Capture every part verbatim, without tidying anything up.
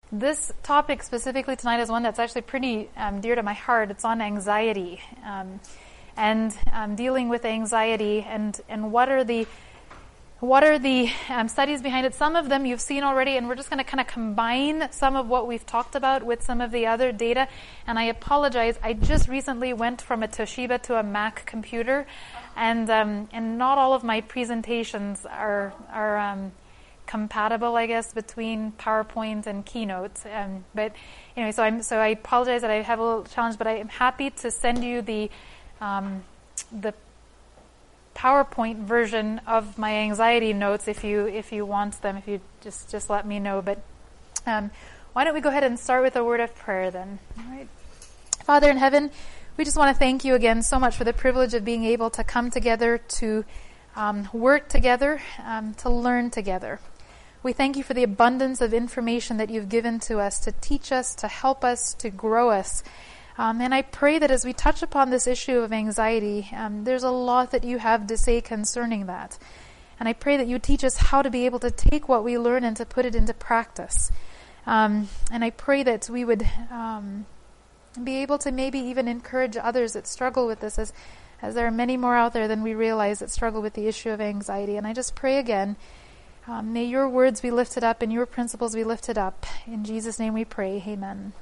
this topic specifically tonight is one that's actually pretty um, dear to my heart. It's on anxiety, um, and um, dealing with anxiety, and, and what are the what are the um, studies behind it. Some of them you've seen already, and we're just going to kind of combine some of what we've talked about with some of the other data. And I apologize, I just recently went from a Toshiba to a Mac computer, and um, and not all of my presentations are are um, compatible, I guess, between PowerPoint and Keynote. Um, but anyway, so I'm so I apologize that I have a little challenge, but I am happy to send you the um, the PowerPoint version of my anxiety notes if you if you want them. If you just just let me know. But um, why don't we go ahead and start with a word of prayer then? All right, Father in heaven, we just want to thank you again so much for the privilege of being able to come together to um, work together, um, to learn together. We thank you for the abundance of information that you've given to us to teach us, to help us, to grow us. Um, and I pray that as we touch upon this issue of anxiety, um, there's a lot that you have to say concerning that. And I pray that you teach us how to be able to take what we learn and to put it into practice. Um, and I pray that we would um, be able to maybe even encourage others that struggle with this, as, as there are many more out there than we realize that struggle with the issue of anxiety. And I just pray again, um, may your words be lifted up and your principles be lifted up. In Jesus' name we pray. Amen.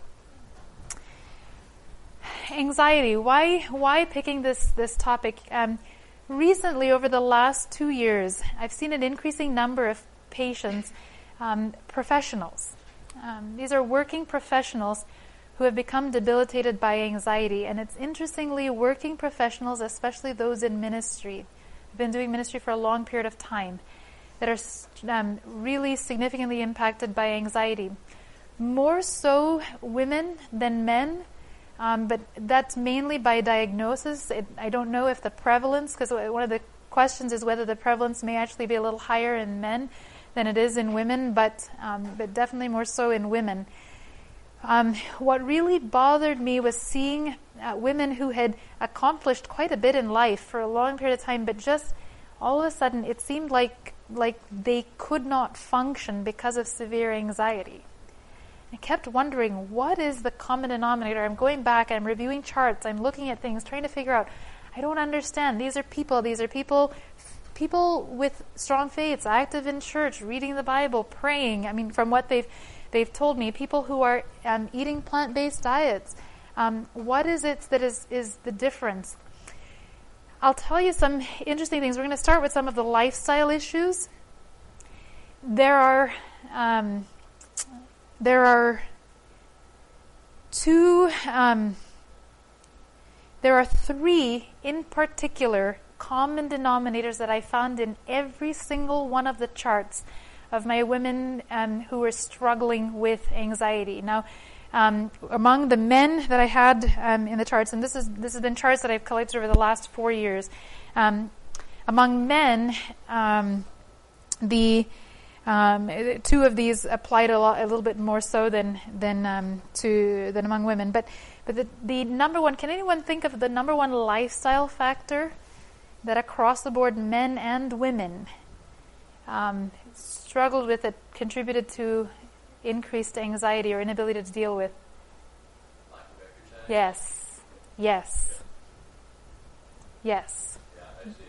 Anxiety. Why why picking this, this topic? Um, recently, over the last two years, I've seen an increasing number of patients, um, professionals. Um, these are working professionals who have become debilitated by anxiety. And it's interestingly working professionals, especially those in ministry, have been doing ministry for a long period of time, that are um, really significantly impacted by anxiety. More so women than men. Um, but that's mainly by diagnosis. It, I don't know if the prevalence, because one of the questions is whether the prevalence may actually be a little higher in men than it is in women, but um, but definitely more so in women. Um, what really bothered me was seeing uh, women who had accomplished quite a bit in life for a long period of time, but just all of a sudden it seemed like like they could not function because of severe anxiety. I kept wondering, what is the common denominator? I'm going back, I'm reviewing charts, I'm looking at things, trying to figure out. I don't understand. These are people, these are people, people with strong faiths, active in church, reading the Bible, praying. I mean, from what they've they've told me, people who are um, eating plant-based diets. Um, what is it that is, is the difference? I'll tell you some interesting things. We're going to start with some of the lifestyle issues. There are... Um, There are two, um, there are three in particular common denominators that I found in every single one of the charts of my women um, who were struggling with anxiety. Now, um, among the men that I had um, in the charts, and this is this has been charts that I've collected over the last four years, um, among men, um, the Um, two of these applied a, lot, a little bit more so than than um, to than among women. But but the, the number one, can anyone think of the number one lifestyle factor that across the board, men and women, um, struggled with, that contributed to increased anxiety or inability to deal with? Lack of exercise. Yes. Yes. Yeah. Yes. Yeah, I see it too.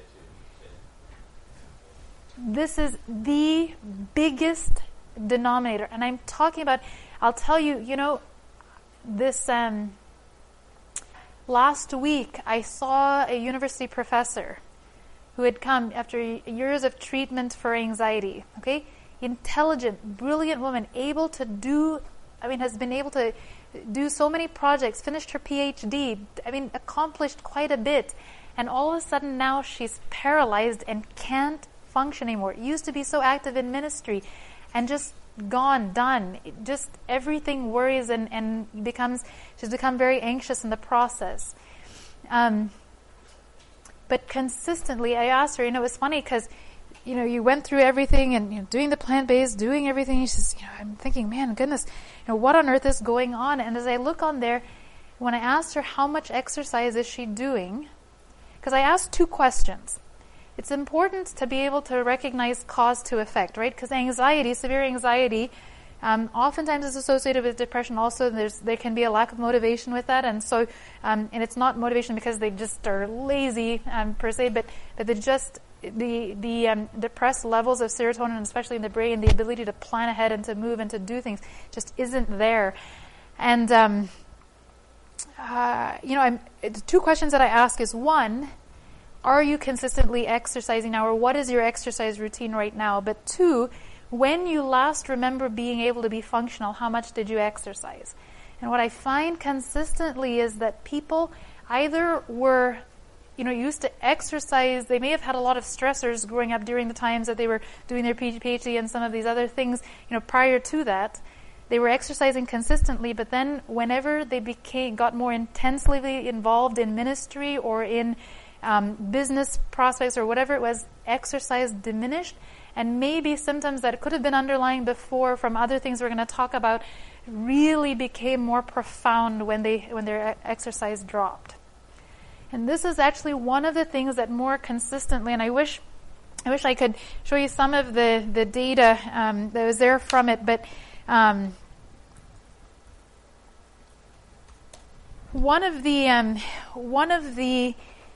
This is the biggest denominator. And I'm talking about, I'll tell you, you know, this, um, last week I saw a university professor who had come after years of treatment for anxiety, okay? Intelligent, brilliant woman, able to do, I mean, has been able to do so many projects, finished her P H D, I mean, accomplished quite a bit. And all of a sudden now she's paralyzed and can't function anymore. Used to be so active in ministry, and just gone, done. It just everything worries and, and becomes, she's become very anxious in the process. Um, but consistently, I asked her, you know, it was funny because, you know, you went through everything and, you know, doing the plant-based, doing everything. She says, you know, I'm thinking, man, goodness, you know, what on earth is going on? And as I look on there, when I asked her how much exercise is she doing, because I asked two questions. It's important to be able to recognize cause to effect, right? Because anxiety, severe anxiety, Um, oftentimes it's associated with depression also. There's, there can be a lack of motivation with that. And so, um, and it's not motivation because they just are lazy um, per se, but, but they just, the, the um, depressed levels of serotonin, especially in the brain, the ability to plan ahead and to move and to do things just isn't there. And, um, uh, you know, I'm, two questions that I ask is, one, are you consistently exercising now, or what is your exercise routine right now? But two, when you last remember being able to be functional, how much did you exercise? And what I find consistently is that people either were, you know, used to exercise. They may have had a lot of stressors growing up during the times that they were doing their PhD and some of these other things, you know, prior to that. They were exercising consistently, but then whenever they became got more intensely involved in ministry or in um, business prospects or whatever it was, exercise diminished. And maybe symptoms that could have been underlying before from other things we're going to talk about really became more profound when they when their exercise dropped. And this is actually one of the things that more consistently, and I wish I wish I could show you some of the, the data um, that was there from it, but um, one of the um, one of the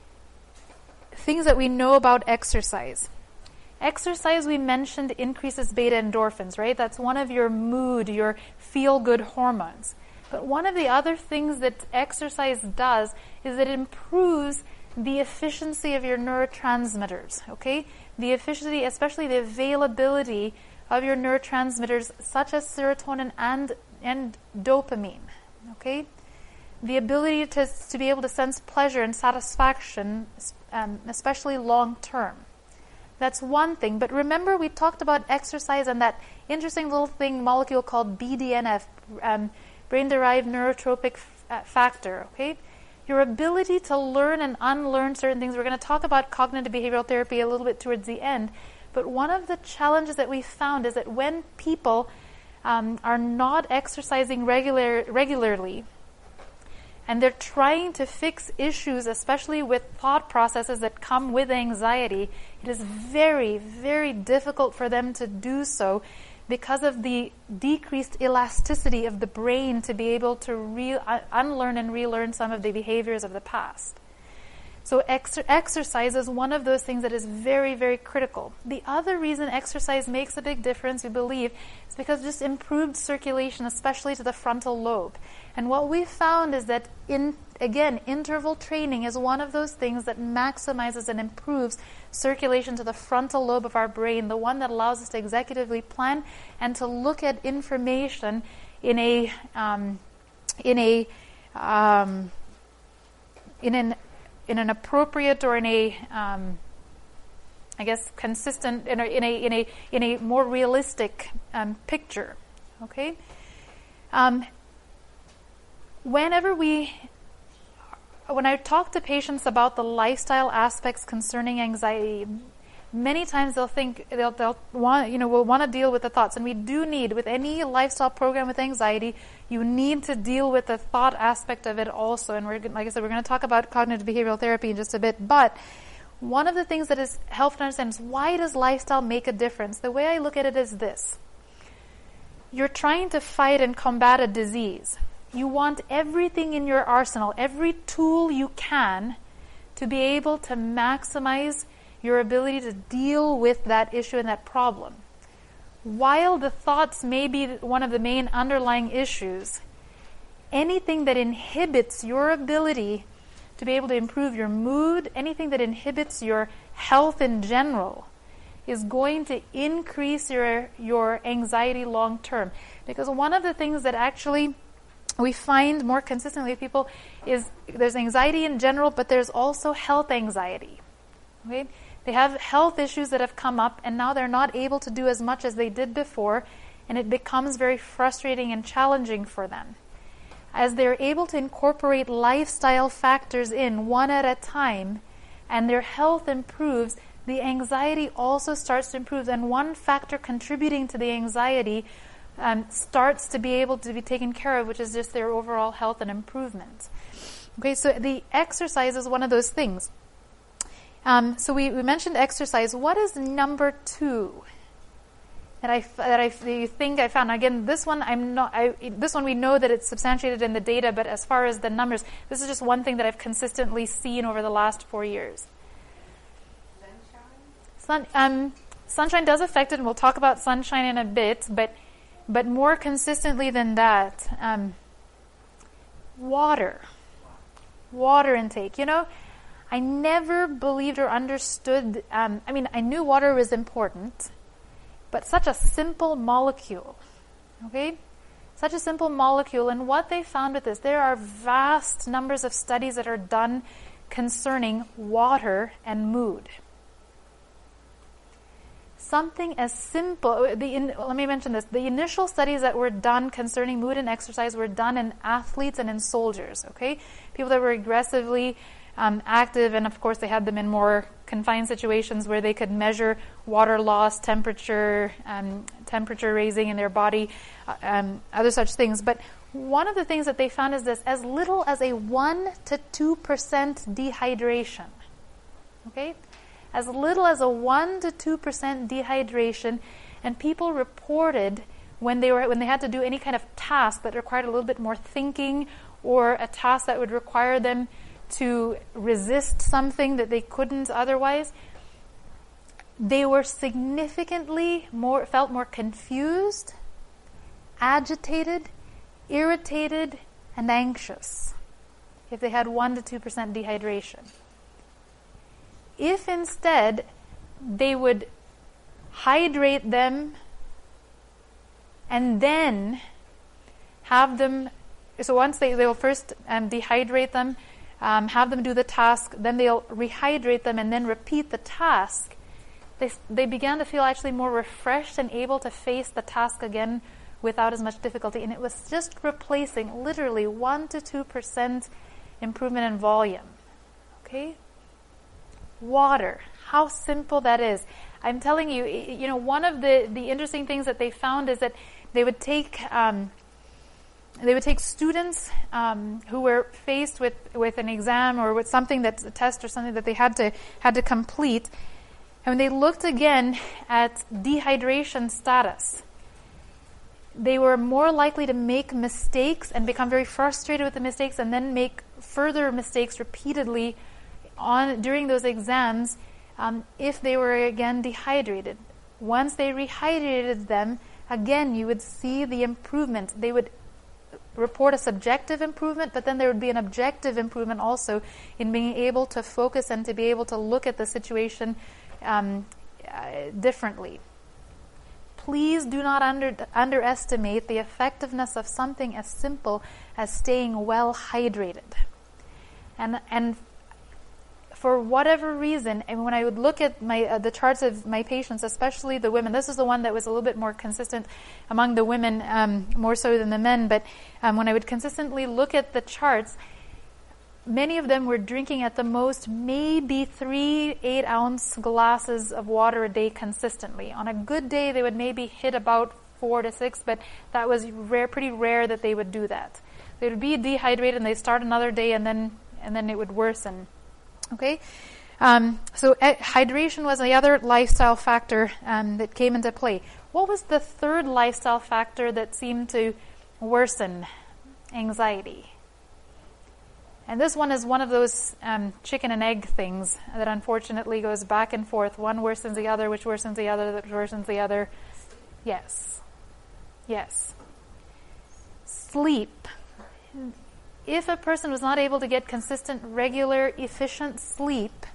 things that we know about exercise. Exercise, we mentioned, increases beta endorphins, right? That's one of your mood, your feel-good hormones. But one of the other things that exercise does is it improves the efficiency of your neurotransmitters, okay? The efficiency, especially the availability of your neurotransmitters, such as serotonin and, and dopamine, okay? The ability to, to be able to sense pleasure and satisfaction, um, especially long-term. That's one thing. But remember, we talked about exercise and that interesting little thing, molecule called B D N F, um, brain-derived neurotropic f- uh, factor, okay? Your ability to learn and unlearn certain things. We're going to talk about cognitive behavioral therapy a little bit towards the end. But one of the challenges that we found is that when people um, are not exercising regular, regularly, and they're trying to fix issues, especially with thought processes that come with anxiety, it is very, very difficult for them to do so because of the decreased elasticity of the brain to be able to re- unlearn and relearn some of the behaviors of the past. So ex- exercise is one of those things that is very, very critical. The other reason exercise makes a big difference, we believe, is because just improved circulation, especially to the frontal lobe. And what we found is that, in again, interval training is one of those things that maximizes and improves circulation to the frontal lobe of our brain, the one that allows us to executively plan and to look at information in a um, in a um, in an in an appropriate or in a um, I guess consistent in a in a in a in a more realistic um, picture. Okay. Um, whenever we When I talk to patients about the lifestyle aspects concerning anxiety, many times they'll think they'll they'll want you know will want to deal with the thoughts, and we do need, with any lifestyle program with anxiety, you need to deal with the thought aspect of it also. And we're like I said, we're going to talk about cognitive behavioral therapy in just a bit. But one of the things that is helpful to understand is, why does lifestyle make a difference? The way I look at it is this: you're trying to fight and combat a disease. You want everything in your arsenal, every tool you can, to be able to maximize your ability to deal with that issue and that problem. While the thoughts may be one of the main underlying issues, anything that inhibits your ability to be able to improve your mood, anything that inhibits your health in general, is going to increase your, your anxiety long term. Because one of the things that actually we find more consistently with people is there's anxiety in general, but there's also health anxiety. Okay? They have health issues that have come up, and now they're not able to do as much as they did before, and it becomes very frustrating and challenging for them. As they're able to incorporate lifestyle factors in one at a time, and their health improves, the anxiety also starts to improve. And one factor contributing to the anxiety Um, starts to be able to be taken care of, which is just their overall health and improvement. Okay, so the exercise is one of those things. Um, so we, we mentioned exercise. What is number two? that I that I think I found. Again, this one I'm not. I, this one we know that it's substantiated in the data, but as far as the numbers, this is just one thing that I've consistently seen over the last four years. Sun, um, sunshine does affect it, and we'll talk about sunshine in a bit. But but more consistently than that, um, water, water intake. You know, I never believed or understood. Um, I mean, I knew water was important. But such a simple molecule, okay? Such a simple molecule. And what they found with this, there are vast numbers of studies that are done concerning water and mood. Something as simple, the in, let me mention this, the initial studies that were done concerning mood and exercise were done in athletes and in soldiers, okay? People that were aggressively Um, active, and of course they had them in more confined situations where they could measure water loss, temperature, um, temperature raising in their body, uh, um, other such things. But one of the things that they found is this: as little as a one to two percent dehydration. Okay, as little as a one to two percent dehydration, and people reported when they were when they had to do any kind of task that required a little bit more thinking, or a task that would require them to resist something that they couldn't otherwise, they were significantly more, felt more confused, agitated, irritated, and anxious if they had one to two percent dehydration. If instead they would hydrate them and then have them, so once they, they will first um, dehydrate them, Um, have them do the task, then they'll rehydrate them and then repeat the task. They they began to feel actually more refreshed and able to face the task again without as much difficulty. And it was just replacing literally one to two percent improvement in volume. Okay? Water. How simple that is. I'm telling you, you know, one of the, the interesting things that they found is that they would take... Um, They would take students um, who were faced with, with an exam or with something that's a test or something that they had to had to complete, and when they looked again at dehydration status, they were more likely to make mistakes and become very frustrated with the mistakes, and then make further mistakes repeatedly on during those exams um, if they were again dehydrated. Once they rehydrated them, again you would see the improvement. They would report a subjective improvement, but then there would be an objective improvement also in being able to focus and to be able to look at the situation um, uh, differently. Please do not under, underestimate the effectiveness of something as simple as staying well hydrated. And and for whatever reason, and when I would look at my uh, the charts of my patients, especially the women, this is the one that was a little bit more consistent among the women, um, more so than the men, but um, when I would consistently look at the charts, many of them were drinking at the most maybe three eight-ounce glasses of water a day consistently. On a good day, they would maybe hit about four to six, but that was rare, pretty rare that they would do that. They would be dehydrated, and they'd start another day, and then and then it would worsen. Okay, um, so uh, hydration was the other lifestyle factor um, that came into play. What was the third lifestyle factor that seemed to worsen anxiety? And this one is one of those um, chicken and egg things that unfortunately goes back and forth. One worsens the other, which worsens the other, that worsens the other. Yes. Yes. Sleep. If a person was not able to get consistent, regular, efficient sleep,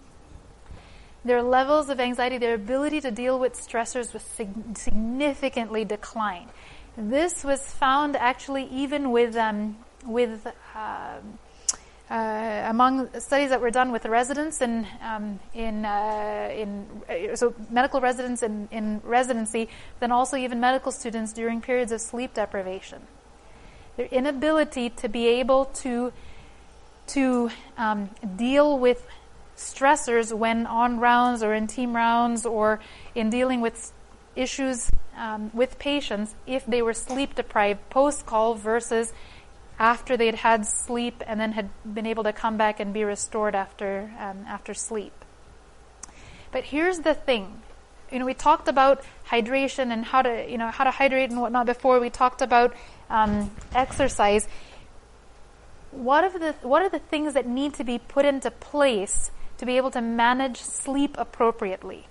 their levels of anxiety, their ability to deal with stressors would sig- significantly decline. This was found actually even with um, with uh, uh, among studies that were done with residents in um, in uh, in uh, so medical residents in, in residency, then also even medical students during periods of sleep deprivation. Their inability to be able to to um, deal with stressors when on rounds or in team rounds or in dealing with issues um, with patients if they were sleep deprived post-call versus after they'd had sleep and then had been able to come back and be restored after um, after sleep. But here's the thing. you know, we talked about hydration and how to, you know, how to hydrate and whatnot before. We talked about um, exercise. What are the what are the things that need to be put into place to be able to manage sleep appropriately?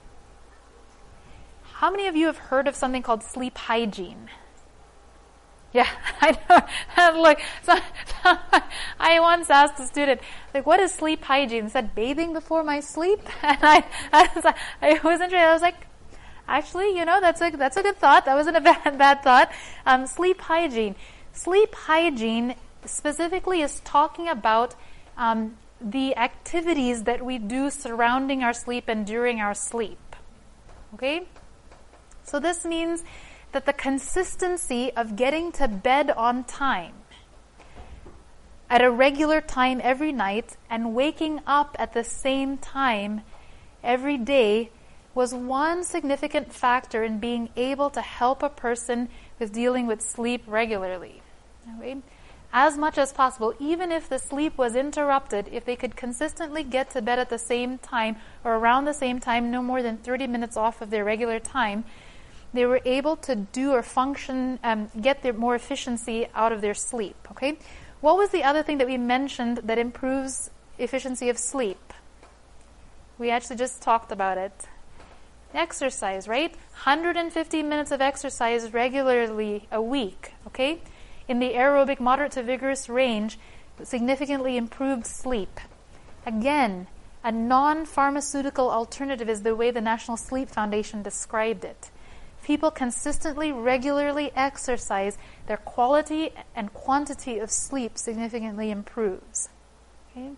How many of you have heard of something called sleep hygiene? Yeah, I know. I'm like, so, I once asked a student, like, what is sleep hygiene? He said, bathing before my sleep. And I, I was, like, I was interested. I was like, actually, you know, that's a that's a good thought. That wasn't a bad bad thought. Um, sleep hygiene. Sleep hygiene specifically is talking about um, the activities that we do surrounding our sleep and during our sleep. Okay, so this means that the consistency of getting to bed on time, at a regular time every night, and waking up at the same time every day was one significant factor in being able to help a person with dealing with sleep regularly. Okay? As much as possible, even if the sleep was interrupted, if they could consistently get to bed at the same time or around the same time, no more than thirty minutes off of their regular time, they were able to do or function, um, get their more efficiency out of their sleep. Okay, what was the other thing that we mentioned that improves efficiency of sleep? We actually just talked about it. Exercise, right? one hundred fifty minutes of exercise regularly a week. Okay, in the aerobic moderate to vigorous range, significantly improved sleep. Again, a non-pharmaceutical alternative is the way the National Sleep Foundation described it. People consistently, regularly exercise, their quality and quantity of sleep significantly improves. Okay?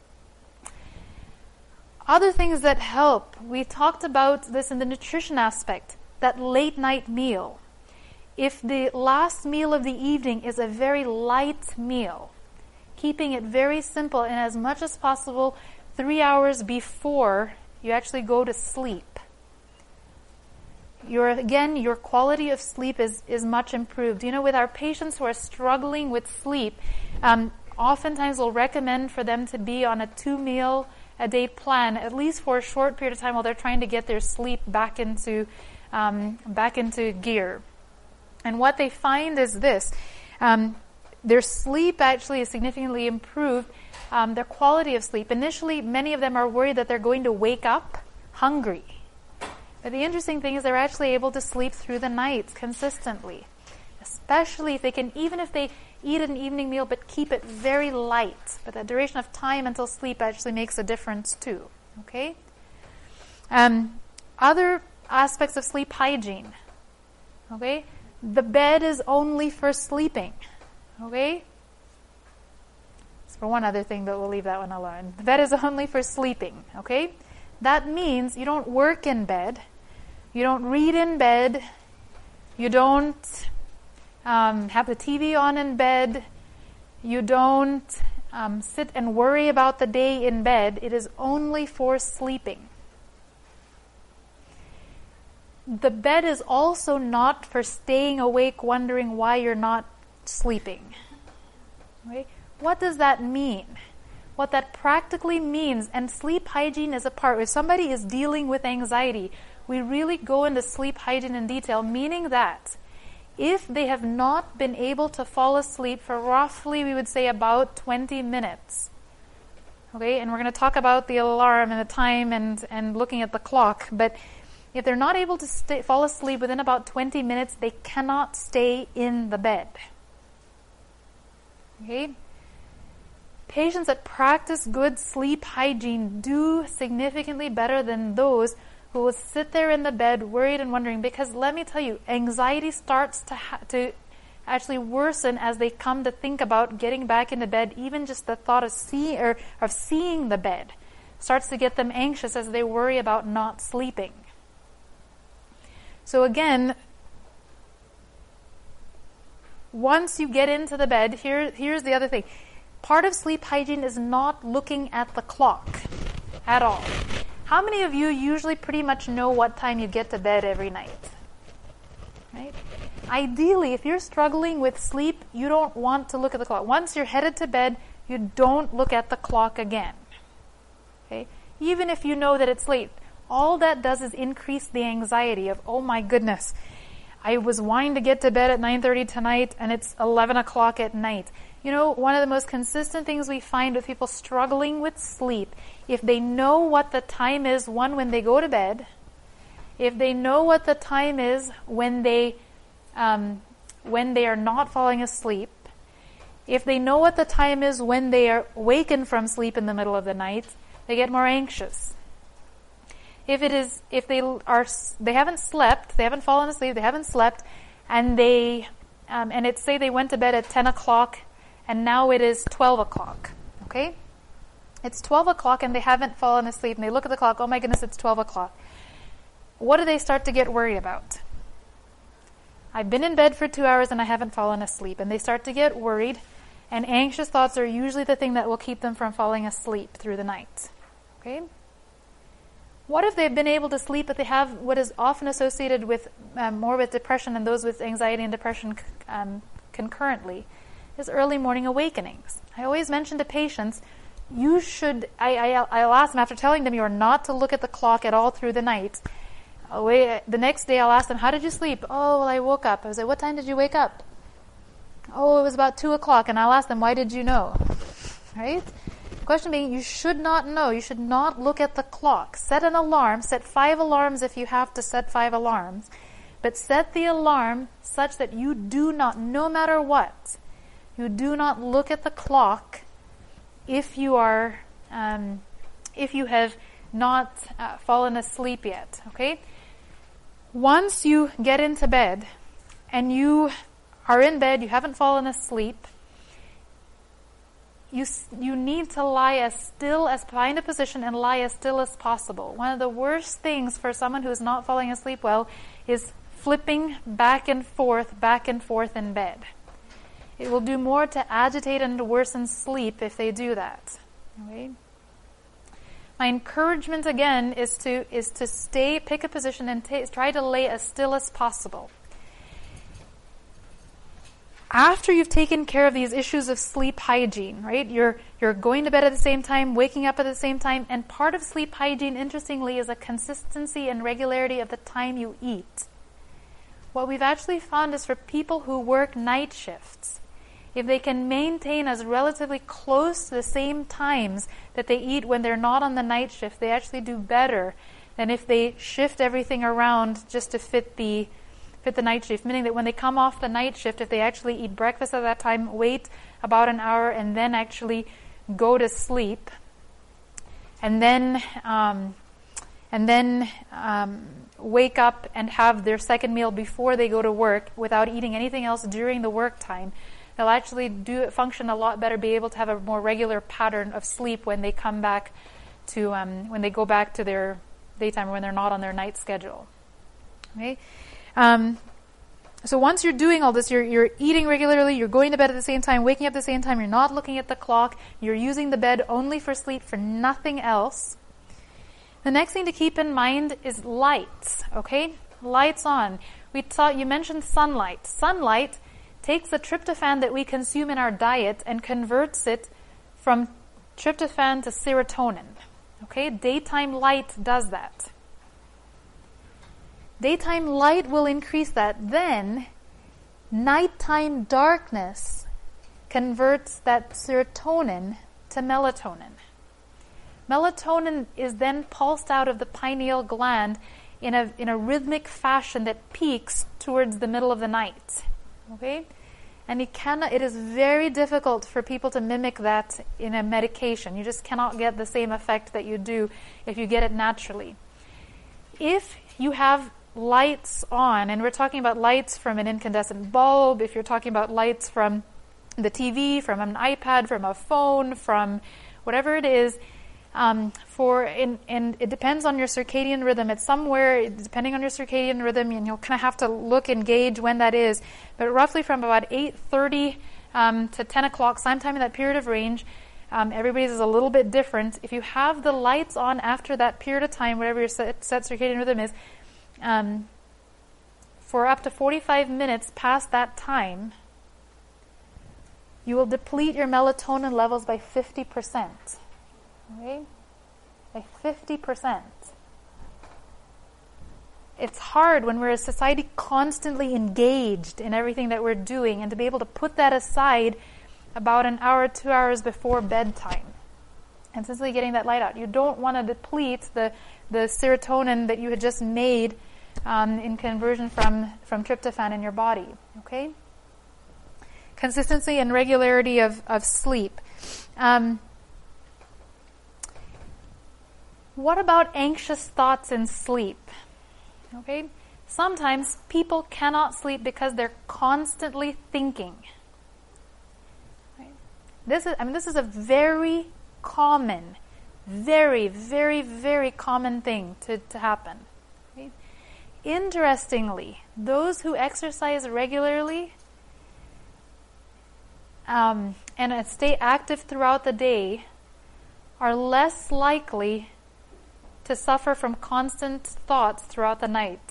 Other things that help, we talked about this in the nutrition aspect, that late night meal. If the last meal of the evening is a very light meal, keeping it very simple and as much as possible three hours before you actually go to sleep, Your, again, your quality of sleep is, is much improved. You know, with our patients who are struggling with sleep, um, oftentimes we'll recommend for them to be on a two-meal-a-day plan, at least for a short period of time while they're trying to get their sleep back into um, back into gear. And what they find is this. Um, their sleep actually is significantly improved, um, their quality of sleep. Initially, many of them are worried that they're going to wake up hungry. But the interesting thing is they're actually able to sleep through the night consistently, especially if they can, even if they eat an evening meal, but keep it very light. But the duration of time until sleep actually makes a difference too. Okay? Um, other aspects of sleep hygiene. Okay? The bed is only for sleeping. Okay? It's for one other thing, but we'll leave that one alone. The bed is only for sleeping. Okay? That means you don't work in bed, you don't read in bed, you don't um, have the T V on in bed, you don't um, sit and worry about the day in bed. It is only for sleeping. The bed is also not for staying awake wondering why you're not sleeping. Right? What does that mean? What that practically means, and sleep hygiene is a part. If somebody is dealing with anxiety, we really go into sleep hygiene in detail, meaning that if they have not been able to fall asleep for roughly, we would say, about twenty minutes, okay, and we're going to talk about the alarm and the time and, and looking at the clock, but if they're not able to stay, fall asleep within about twenty minutes, they cannot stay in the bed. Okay? Patients that practice good sleep hygiene do significantly better than those who will sit there in the bed worried and wondering, because let me tell you, anxiety starts to ha- to actually worsen as they come to think about getting back into bed. Even just the thought of see or of seeing the bed starts to get them anxious as they worry about not sleeping. So again, once you get into the bed, here here's the other thing. Part of sleep hygiene is not looking at the clock at all. How many of you usually pretty much know what time you get to bed every night? Right? Ideally, if you're struggling with sleep, you don't want to look at the clock. Once you're headed to bed, you don't look at the clock again. Okay? Even if you know that it's late. all that does is increase the anxiety of, oh my goodness, I was wanting to get to bed at nine thirty tonight and it's eleven o'clock at night. You know, one of the most consistent things we find with people struggling with sleep, if they know what the time is, one, when they go to bed, if they know what the time is when they um, when they are not falling asleep, if they know what the time is when they are wakened from sleep in the middle of the night, they get more anxious. If it is, if they are, they haven't slept, they haven't fallen asleep, they haven't slept, and they, um, and it's say they went to bed at ten o'clock, and now it is twelve o'clock. Okay, it's twelve o'clock, and they haven't fallen asleep, and they look at the clock. Oh my goodness, it's twelve o'clock. What do they start to get worried about? I've been in bed for two hours and I haven't fallen asleep, and they start to get worried. And anxious thoughts are usually the thing that will keep them from falling asleep through the night. Okay? What if they've been able to sleep, but they have what is often associated with um, more with depression and those with anxiety and depression um, concurrently, is early morning awakenings. I always mention to patients, you should, I, I, I'll ask them after telling them you are not to look at the clock at all through the night. I'll wait, the next day I'll ask them, how did you sleep? Oh, well, I woke up. I was like, what time did you wake up? Oh, it was about two o'clock, and I'll ask them, why did you know? Right? The question being, you should not know. You should not look at the clock. Set an alarm. Set five alarms if you have to set five alarms. But set the alarm such that you do not, no matter what, you do not look at the clock if you are, um, if you have not uh, fallen asleep yet. Okay? Once you get into bed and you are in bed, you haven't fallen asleep, you you need to lie as still as, find a position and lie as still as possible. One of the worst things for someone who is not falling asleep well is flipping back and forth, back and forth in bed. It will do more to agitate and to worsen sleep if they do that. Okay? My encouragement again is to is to stay, pick a position and t- try to lay as still as possible. After you've taken care of these issues of sleep hygiene, right? You're you're going to bed at the same time, waking up at the same time, and part of sleep hygiene, interestingly, is a consistency and regularity of the time you eat. What we've actually found is for people who work night shifts, if they can maintain as relatively close to the same times that they eat when they're not on the night shift, they actually do better than if they shift everything around just to fit the fit the night shift, meaning that when they come off the night shift, if they actually eat breakfast at that time, wait about an hour, and then actually go to sleep, and then um, and then um, wake up and have their second meal before they go to work without eating anything else during the work time, they'll actually do function a lot better, be able to have a more regular pattern of sleep when they come back to um, when they go back to their daytime or when they're not on their night schedule. Okay. Um, so once you're doing all this, you're, you're eating regularly, you're going to bed at the same time, waking up at the same time, you're not looking at the clock, you're using the bed only for sleep, for nothing else. The next thing to keep in mind is lights, okay? Lights on. We thought you mentioned sunlight. Sunlight takes the tryptophan that we consume in our diet and converts it from tryptophan to serotonin. Okay? Daytime light does that. Daytime light will increase that. Then, nighttime darkness converts that serotonin to melatonin. Melatonin is then pulsed out of the pineal gland in a in a rhythmic fashion that peaks towards the middle of the night. Okay? And it cannot, it is very difficult for people to mimic that in a medication. You just cannot get the same effect that you do if you get it naturally. If you have lights on, and we're talking about lights from an incandescent bulb, if you're talking about lights from the T V, from an iPad, from a phone, from whatever it is, um, for in, and it depends on your circadian rhythm. It's somewhere, depending on your circadian rhythm, and you'll kind of have to look and gauge when that is, but roughly from about eight thirty um, to ten o'clock, sometime in that period of range. Um, everybody's is a little bit different. If you have the lights on after that period of time, whatever your set, set circadian rhythm is, Um, for up to forty-five minutes past that time, you will deplete your melatonin levels by fifty percent. Okay? By fifty percent. it's hard when we're a society constantly engaged in everything that we're doing, and to be able to put that aside about an hour, two hours before bedtime. And simply getting that light out. You don't want to deplete the, the serotonin that you had just made um, in conversion from, from tryptophan in your body. Okay? Consistency and regularity of, of sleep. Um, what about anxious thoughts in sleep? Okay? Sometimes people cannot sleep because they're constantly thinking. Right? This is, I mean, this is a very common, very, very, very common thing to, to happen. Okay? Interestingly, those who exercise regularly um, and uh, stay active throughout the day are less likely to suffer from constant thoughts throughout the night.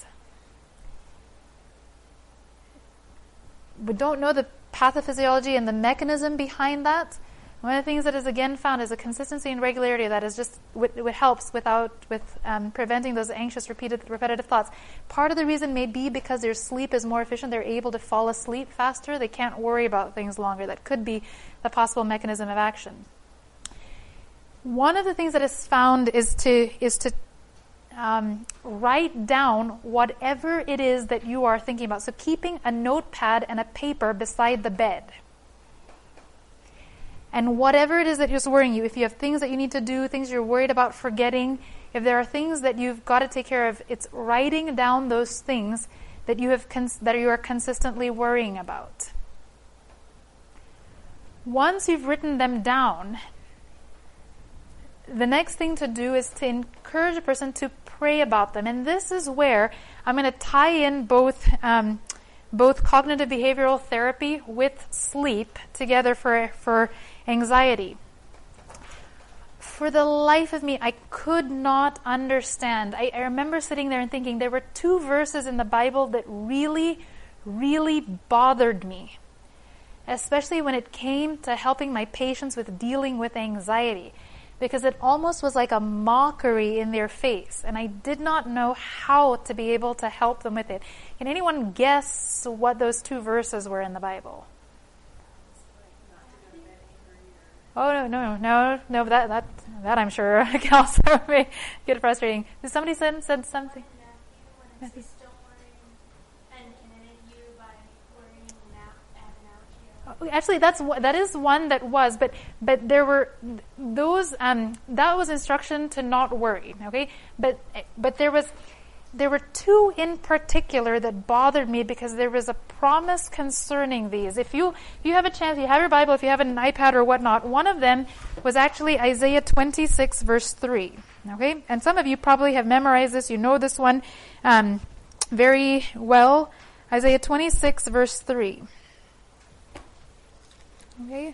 We don't know the pathophysiology and the mechanism behind that. One of the things that is again found is a consistency and regularity that is just what, what helps without with um, preventing those anxious, repeated, repetitive thoughts. Part of the reason may be because their sleep is more efficient. They're able to fall asleep faster. They can't worry about things longer. That could be the possible mechanism of action. One of the things that is found is to is to um, write down whatever it is that you are thinking about. So keeping a notepad and a paper beside the bed. And whatever it is that is worrying you, if you have things that you need to do, things you're worried about forgetting, if there are things that you've got to take care of, it's writing down those things that you have cons- that you are consistently worrying about. Once you've written them down, the next thing to do is to encourage a person to pray about them. And this is where I'm going to tie in both um, both cognitive behavioral therapy with sleep together for for anxiety. For the life of me, I could not understand. I, I remember sitting there and thinking there were two verses in the Bible that really, really bothered me, especially when it came to helping my patients with dealing with anxiety, because it almost was like a mockery in their face, and I did not know how to be able to help them with it. Can anyone guess what those two verses were in the Bible? Oh, no, no, no, no, that, that, that I'm sure can also get frustrating. Did somebody said, said something? Matthew. Actually, that's that is one that was, but but there were those. Um, that was instruction to not worry. Okay, but but there was there were two in particular that bothered me because there was a promise concerning these. If you if you have a chance, you have your Bible, if you have an iPad or whatnot, one of them was actually Isaiah twenty-six verse three. Okay, and some of you probably have memorized this. You know this one um, very well. Isaiah twenty-six verse three. Okay.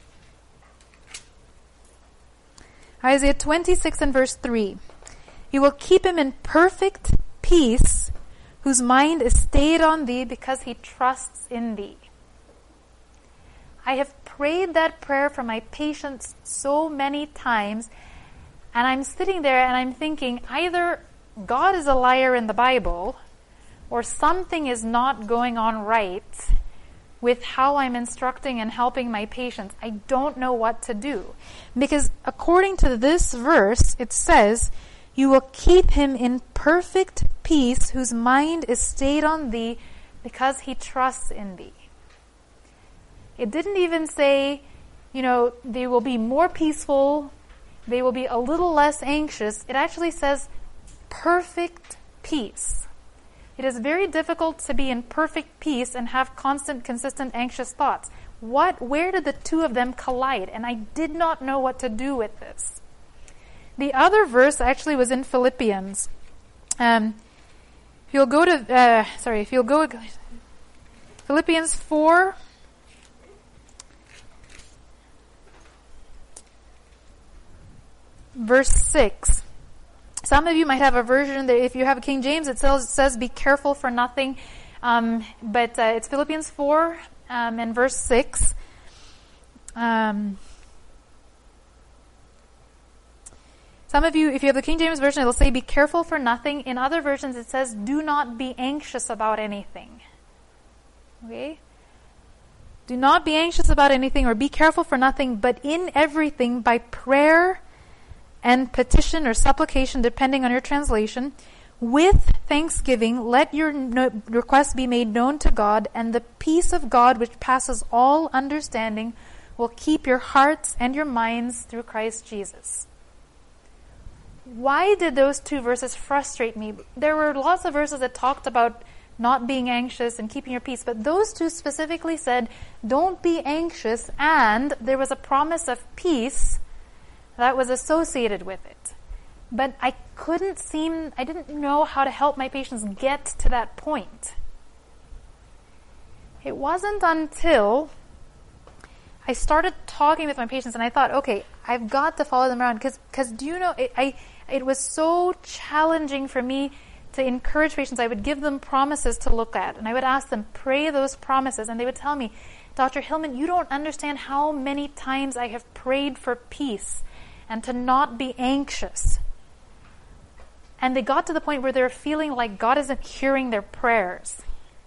Isaiah twenty-six and verse three. You will keep him in perfect peace, whose mind is stayed on thee because he trusts in thee. I have prayed that prayer for my patients so many times, and I'm sitting there and I'm thinking either God is a liar in the Bible or something is not going on right with how I'm instructing and helping my patients. I don't know what to do. Because according to this verse, it says, you will keep him in perfect peace, whose mind is stayed on thee, because he trusts in thee. It didn't even say, you know, they will be more peaceful, they will be a little less anxious. It actually says perfect peace. It is very difficult to be in perfect peace and have constant, consistent, anxious thoughts. What, where did the two of them collide? And I did not know what to do with this. The other verse actually was in Philippians. Um, if you'll go to, uh, sorry, if you'll go, Philippians four, verse six. Some of you might have a version that if you have a King James, it says, says be careful for nothing. Um, but uh, it's Philippians four um, and verse six. Um, Some of you, if you have the King James Version, it'll say, be careful for nothing. In other versions, it says, do not be anxious about anything. Okay? Do not be anxious about anything or be careful for nothing, but in everything, by prayer and petition or supplication, depending on your translation, with thanksgiving, let your no- requests be made known to God, and the peace of God, which passes all understanding, will keep your hearts and your minds through Christ Jesus. Why did those two verses frustrate me? There were lots of verses that talked about not being anxious and keeping your peace, but those two specifically said, don't be anxious, and there was a promise of peace that was associated with it. But I couldn't seem, I didn't know how to help my patients get to that point. It wasn't until I started talking with my patients and I thought, okay, I've got to follow them around, because because do you know, it, I it was so challenging for me to encourage patients. I would give them promises to look at, and I would ask them, pray those promises, and they would tell me, Doctor Hillman, you don't understand how many times I have prayed for peace and to not be anxious. And they got to the point where they're feeling like God isn't hearing their prayers.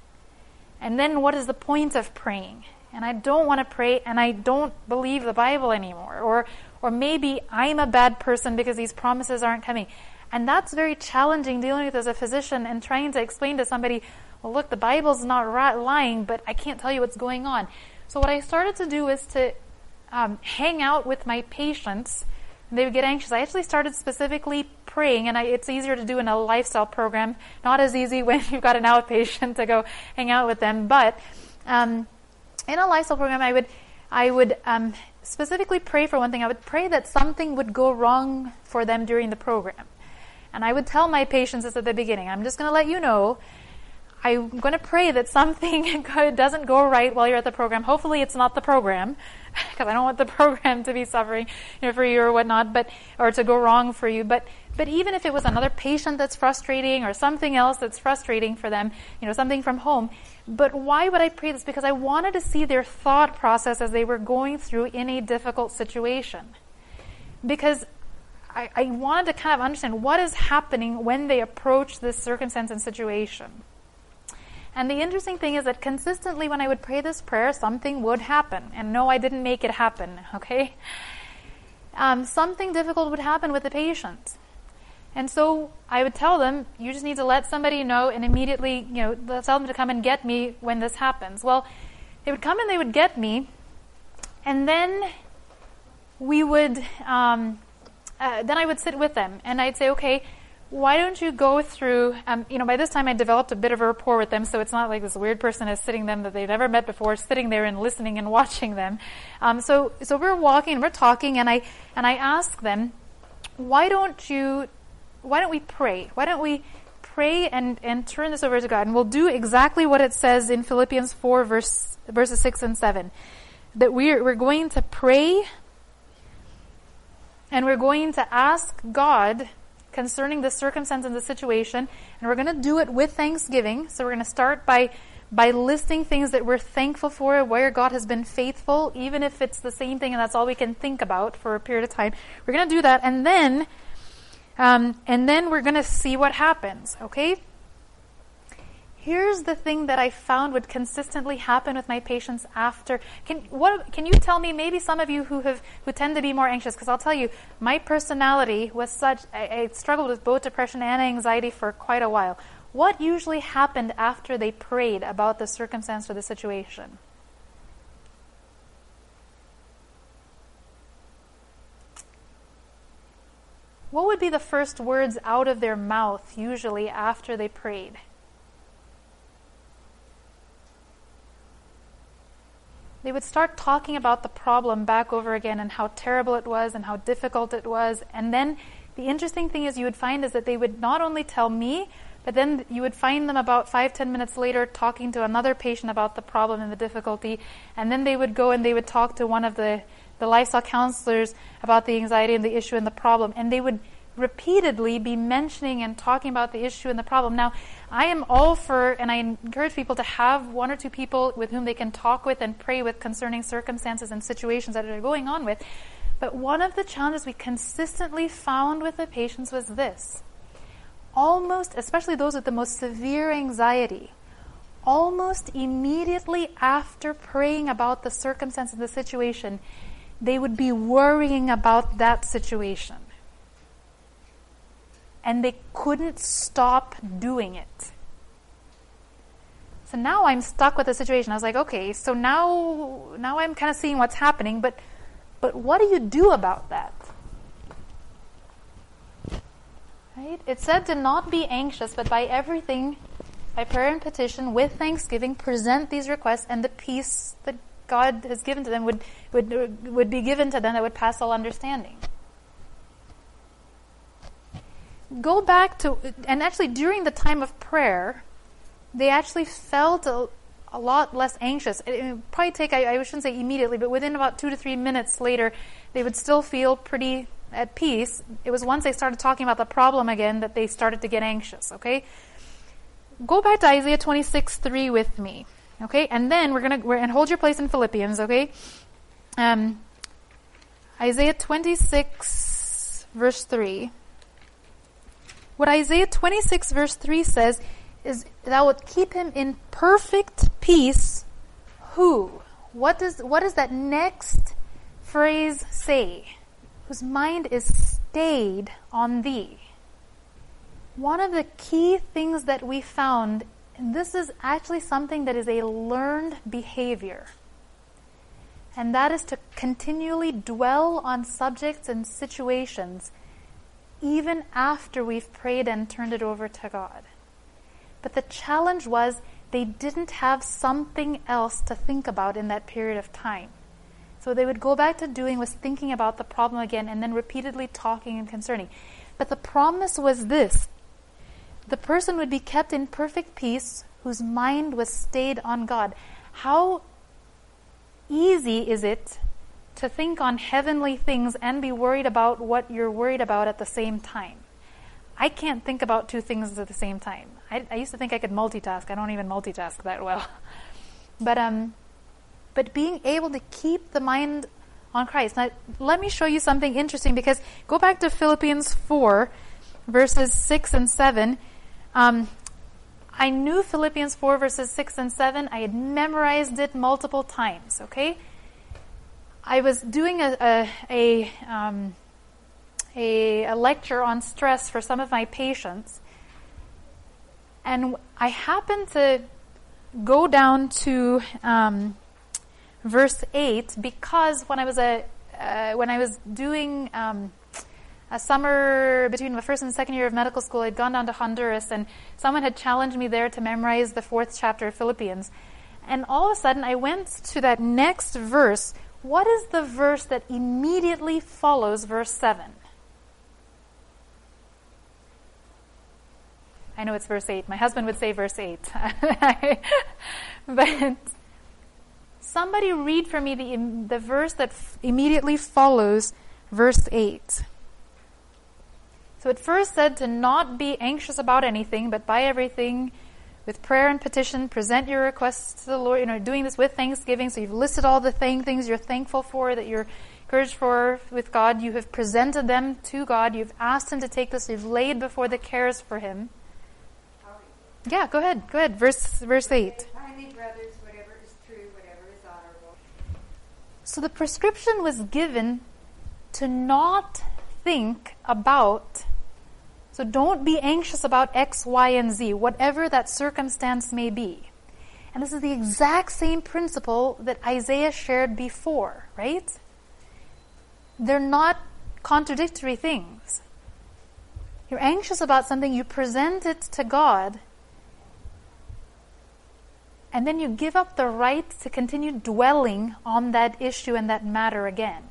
And then what is the point of praying? And I don't want to pray, and I don't believe the Bible anymore. Or or maybe I'm a bad person because these promises aren't coming. And that's very challenging dealing with as a physician and trying to explain to somebody, well, look, the Bible's not right, lying, but I can't tell you what's going on. So what I started to do is to um, hang out with my patients. They would get anxious. I actually started specifically praying, and I, it's easier to do in a lifestyle program. Not as easy when you've got an outpatient to go hang out with them. But um, in a lifestyle program, I would, I would um, specifically pray for one thing. I would pray that something would go wrong for them during the program. And I would tell my patients this at the beginning. I'm just going to let you know, I'm going to pray that something doesn't go right while you're at the program. Hopefully it's not the program, because I don't want the program to be suffering, you know, for you or whatnot, but or to go wrong for you. But but even if it was another patient that's frustrating or something else that's frustrating for them, you know, something from home. But why would I pray this? Because I wanted to see their thought process as they were going through in a difficult situation. Because I, I wanted to kind of understand what is happening when they approach this circumstance and situation. And the interesting thing is that consistently when I would pray this prayer, something would happen. And no, I didn't make it happen, okay? Um, something difficult would happen with the patient. And so I would tell them, you just need to let somebody know and immediately, you know, tell them to come and get me when this happens. Well, they would come and they would get me, and then we would... Um, Uh, then I would sit with them and I'd say, okay, why don't you go through, um, you know, by this time I developed a bit of a rapport with them, so it's not like this weird person is sitting them that they've never met before, sitting there and listening and watching them. Um, so, so we're walking, we're talking, and I, and I ask them, why don't you, why don't we pray? Why don't we pray and, and turn this over to God? And we'll do exactly what it says in Philippians four, verse, verses six and seven. That we're, we're going to pray, and we're going to ask God concerning the circumstance and the situation, and we're going to do it with thanksgiving. So we're going to start by by listing things that we're thankful for, where God has been faithful, even if it's the same thing and that's all we can think about for a period of time. We're going to do that, and then um, and then we're going to see what happens. Okay? Here's the thing that I found would consistently happen with my patients after. Can what? Can you tell me, maybe some of you who have who tend to be more anxious, because I'll tell you, my personality was such, I, I struggled with both depression and anxiety for quite a while. What usually happened after they prayed about the circumstance or the situation? What would be the first words out of their mouth usually after they prayed? They would start talking about the problem back over again and how terrible it was and how difficult it was. And then the interesting thing is you would find is that they would not only tell me, but then you would find them about five, ten minutes later talking to another patient about the problem and the difficulty. And then they would go and they would talk to one of the, the lifestyle counselors about the anxiety and the issue and the problem. And they would repeatedly be mentioning and talking about the issue and the problem. Now, I am all for, and I encourage people to have one or two people with whom they can talk with and pray with concerning circumstances and situations that are going on with. But one of the challenges we consistently found with the patients was this. Almost, especially those with the most severe anxiety, almost immediately after praying about the circumstance of the situation, they would be worrying about that situation. And they couldn't stop doing it. So now I'm stuck with the situation. I was like, okay, so now now I'm kind of seeing what's happening, but but what do you do about that? Right? It said to not be anxious, but by everything, by prayer and petition, with thanksgiving, present these requests, and the peace that God has given to them would would would be given to them that would pass all understanding. Go back to, and actually during the time of prayer, they actually felt a, a lot less anxious. It, it would probably take, I, I shouldn't say immediately, but within about two to three minutes later, they would still feel pretty at peace. It was once they started talking about the problem again that they started to get anxious, okay? Go back to Isaiah twenty-six three with me, okay? And then we're going to, and hold your place in Philippians, okay? Um, Isaiah twenty-six verse three. What Isaiah twenty-six verse three says is, thou wilt keep him in perfect peace. Who? What does, what does that next phrase say? Whose mind is stayed on thee. One of the key things that we found, and this is actually something that is a learned behavior, and that is to continually dwell on subjects and situations even after we've prayed and turned it over to God. But the challenge was they didn't have something else to think about in that period of time. So they would go back to doing was thinking about the problem again and then repeatedly talking and concerning. But the promise was this. The person would be kept in perfect peace whose mind was stayed on God. How easy is it to think on heavenly things and be worried about what you're worried about at the same time? I can't think about two things at the same time. I, I used to think I could multitask. I don't even multitask that well. But um, but being able to keep the mind on Christ. Now, let me show you something interesting, because go back to Philippians four, verses six and seven. Um, I knew Philippians four, verses six and seven. I had memorized it multiple times, okay? I was doing a a a, um, a a lecture on stress for some of my patients, and I happened to go down to um, verse eight because when I was a uh, when I was doing um, a summer between the first and second year of medical school, I'd gone down to Honduras, and someone had challenged me there to memorize the fourth chapter of Philippians, and all of a sudden I went to that next verse. What is the verse that immediately follows verse seven? I know it's verse eight. My husband would say verse eight. But somebody read for me the, the verse that f- immediately follows verse eight. So it first said to not be anxious about anything, but by everything, with prayer and petition, present your requests to the Lord. You know, doing this with thanksgiving. So you've listed all the thing, things you're thankful for, that you're encouraged for with God. You have presented them to God. You've asked Him to take this. You've laid before the cares for Him. Yeah, go ahead. Go ahead. Verse verse eight. Finally, brothers, whatever is true, whatever is honorable. So the prescription was given to not think about. So don't be anxious about X, Y, and Z, whatever that circumstance may be. And this is the exact same principle that Isaiah shared before, right? They're not contradictory things. You're anxious about something, you present it to God, and then you give up the right to continue dwelling on that issue and that matter again.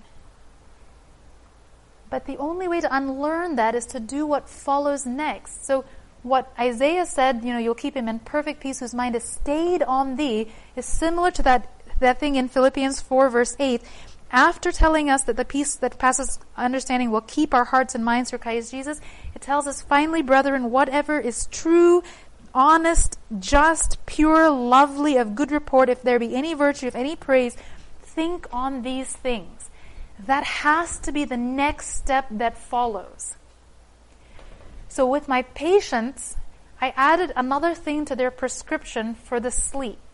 But the only way to unlearn that is to do what follows next. So what Isaiah said, you know, you'll keep him in perfect peace whose mind is stayed on thee, is similar to that, that thing in Philippians four verse eight. After telling us that the peace that passes understanding will keep our hearts and minds through Christ Jesus, it tells us, finally, brethren, whatever is true, honest, just, pure, lovely, of good report, if there be any virtue, if any praise, think on these things. That has to be the next step that follows. So with my patients, I added another thing to their prescription for the sleep.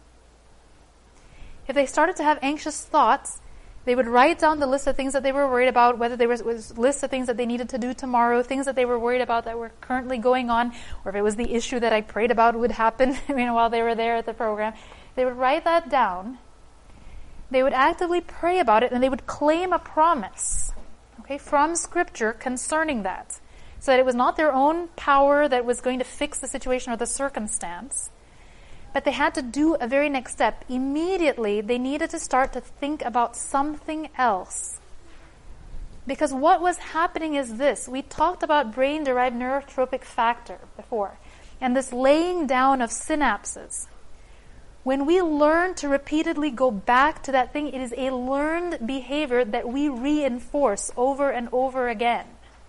If they started to have anxious thoughts, they would write down the list of things that they were worried about, whether they were was lists of things that they needed to do tomorrow, things that they were worried about that were currently going on, or if it was the issue that I prayed about would happen, you know, while they were there at the program. They would write that down. They would actively pray about it, and they would claim a promise, okay, from Scripture concerning that, so that it was not their own power that was going to fix the situation or the circumstance. But they had to do a very next step. Immediately, they needed to start to think about something else. Because what was happening is this. We talked about brain-derived neurotrophic factor before, and this laying down of synapses. When we learn to repeatedly go back to that thing, it is a learned behavior that we reinforce over and over again.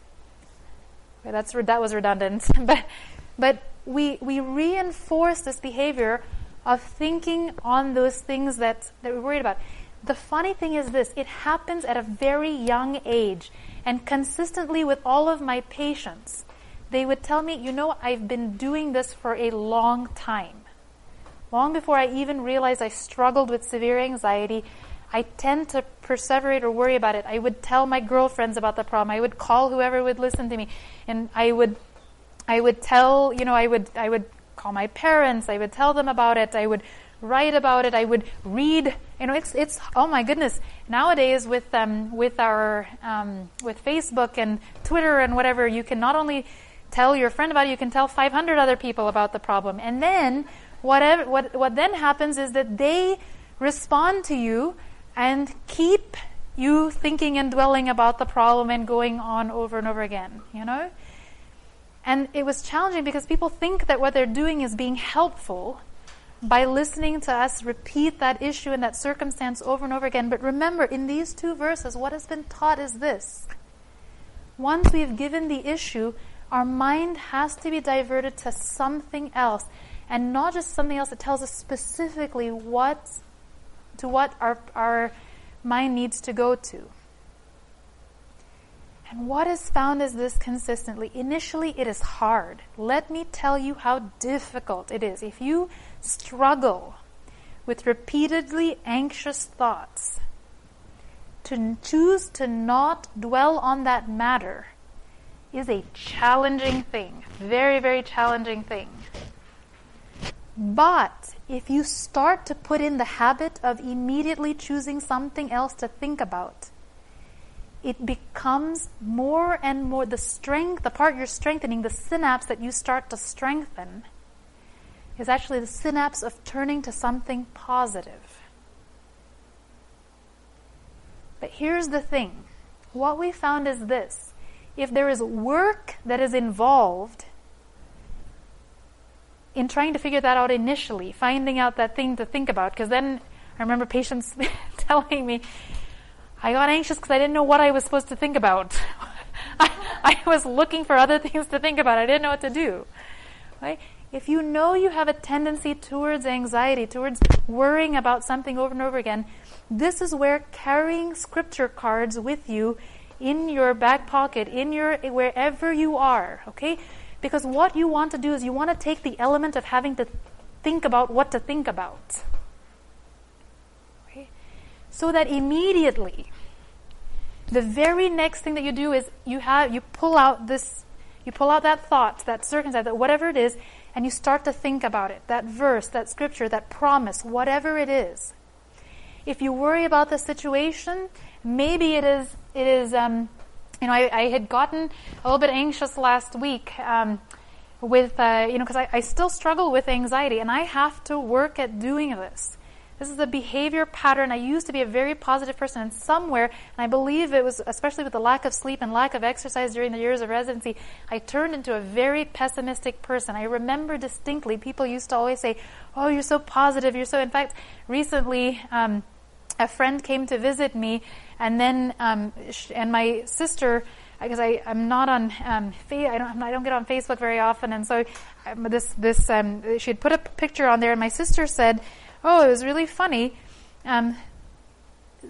Okay, that's that was redundant, but but. We we reinforce this behavior of thinking on those things that, that we're worried about. The funny thing is this, it happens at a very young age, and consistently with all of my patients, they would tell me, you know, I've been doing this for a long time. Long before I even realized I struggled with severe anxiety, I tend to perseverate or worry about it. I would tell my girlfriends about the problem. I would call whoever would listen to me, and I would I would tell, you know, I would I would call my parents, I would tell them about it, I would write about it, I would read, you know, it's it's oh my goodness. Nowadays with um with our um with Facebook and Twitter and whatever, you can not only tell your friend about it, you can tell five hundred other people about the problem. And then whatever what what then happens is that they respond to you and keep you thinking and dwelling about the problem and going on over and over again, you know? And it was challenging because people think that what they're doing is being helpful by listening to us repeat that issue and that circumstance over and over again. But remember, in these two verses, what has been taught is this. Once we've given the issue, our mind has to be diverted to something else. And not just something else that tells us specifically what to what our, our mind needs to go to. And what is found is this consistently. Initially, it is hard. Let me tell you how difficult it is. If you struggle with repeatedly anxious thoughts, to choose to not dwell on that matter is a challenging thing. Very, very challenging thing. But if you start to put in the habit of immediately choosing something else to think about, it becomes more and more the strength, the part you're strengthening, the synapse that you start to strengthen, is actually the synapse of turning to something positive. But here's the thing. What we found is this. If there is work that is involved in trying to figure that out initially, finding out that thing to think about, because then I remember patients telling me, I got anxious because I didn't know what I was supposed to think about. I, I was looking for other things to think about. I didn't know what to do. Right? If you know you have a tendency towards anxiety, towards worrying about something over and over again, this is where carrying scripture cards with you in your back pocket, in your wherever you are, okay? Because what you want to do is you want to take the element of having to think about what to think about. Okay? So that immediately, the very next thing that you do is you have you pull out this, you pull out that thought, that circumstance, that whatever it is, and you start to think about it. That verse, that scripture, that promise, whatever it is. If you worry about the situation, maybe it is, it is, um, you know, I, I had gotten a little bit anxious last week um, with, uh, you know, because I, I still struggle with anxiety, and I have to work at doing this. This is a behavior pattern. I used to be a very positive person, and somewhere, and I believe it was, especially with the lack of sleep and lack of exercise during the years of residency, I turned into a very pessimistic person. I remember distinctly people used to always say, oh, you're so positive, you're so, in fact, recently, um, a friend came to visit me, and then um, sh- and my sister, because I I'm not on um, fa- I don't I don't get on Facebook very often, and so um, this this um, she had put a picture on there, and my sister said, "Oh, it was really funny. Um,